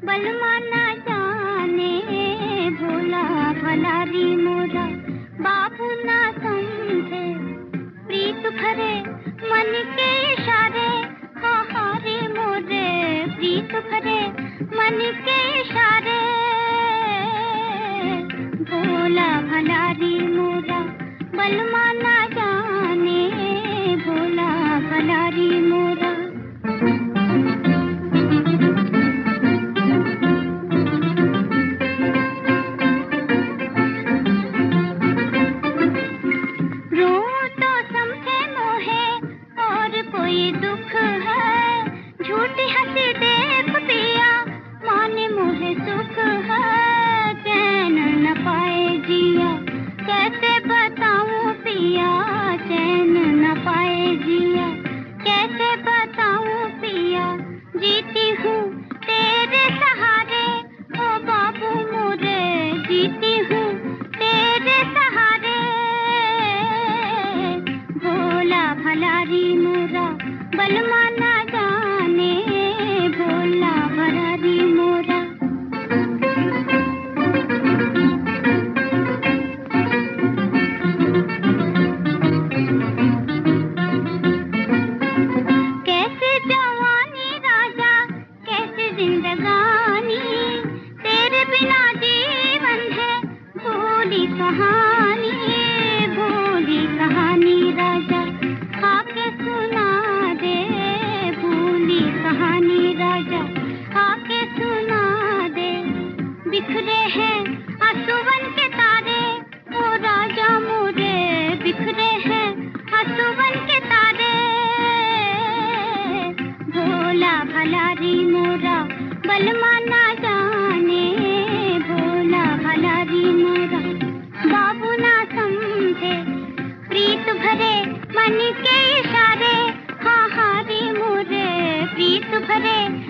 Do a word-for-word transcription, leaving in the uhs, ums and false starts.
बलमा ना जाने भोला भला री मोरा, बाबू ना समझे प्रीत भरे मन के इशारे, हाँ हाँ रे मोरे प्रीत भरे मन के इशारे। भोला भला री मोरा, बलमा ना जाने भोला भला री मोरा। कोई दुख है झूठी हंसी देख पिया, माने मोहे सुख है चैन न पाए जिया, कैसे बताऊं पिया चैन न पाए जिया, कैसे बताऊं पिया जीती हूँ तेरे सहारे, ओ बाबू मोरे जीती हूँ तेरे सहारे। भोला भला री मोरा, बलमा ना जाने भोला भला री मोरा। कैसे जवानी राजा कैसे जिंदगानी, तेरे बिना जीवन है भोली कहानी, भोली कहानी राजा आके सुना दे, भोली कहानी राजा आके सुना दे। बिखरे हैं आंसुवन के तारे, ओ राजा मोरे बिखरे हैं आंसुवन के तारे। भोला भला री मोरा, बलमा ना जाने भोला भला री मोरा, बाबू ना समझे प्रीत भरे मन के इशारे, हाँ हाँ रे मोरे प्रीत भरे